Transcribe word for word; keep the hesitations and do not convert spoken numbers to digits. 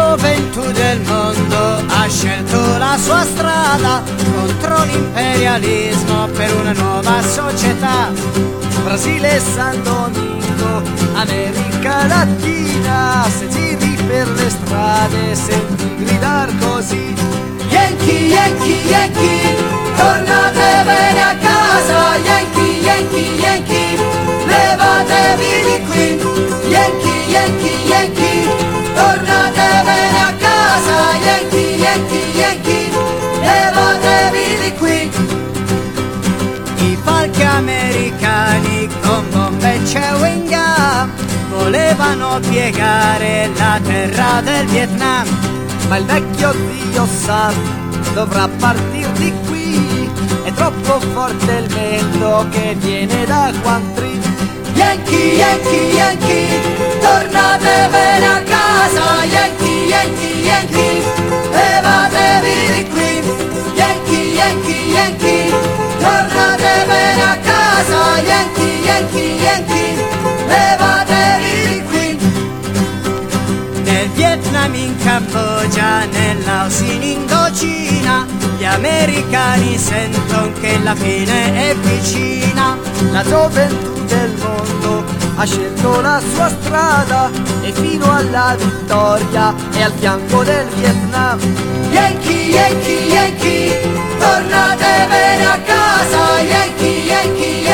gioventù del mondo ha scelto la sua strada contro l'imperialismo per una nuova società. Brasile, San Domingo, America Latina, se giri per le strade senti gridar così: Yankee, Yankee, Yankee, tornate bene a casa. Yankee, Yankee, Yankee, levatevi di qui. Yankee, Yankee, Yankee, tornate bene a casa. Yankee, Yankee, Yankee, levatevi di qui. I falchi americani con bombe e chewing gum volevano piegare la terra del Vietnam, ma il vecchio zio Sam dovrà partir di qui. È troppo forte il vento che viene da Quang Tri. Yankee, Yankee, Yankee, tornate bene a casa. Yankee, Yankee, Yankee, levatevi di qui. Yankee, Yankee, Yankee, tornate bene a casa. Yankee, Yankee, Yankee, levatevi di qui. Nel Vietnam, in Cambogia, nel Laos, in Indocina, gli americani sentono che la fine è vicina. La gioventù del mondo ha scelto la sua strada e fino alla vittoria è al fianco del Vietnam. Yankee, Yankee, Yankee, tornate bene a casa. Yankee, Yankee, Yankee,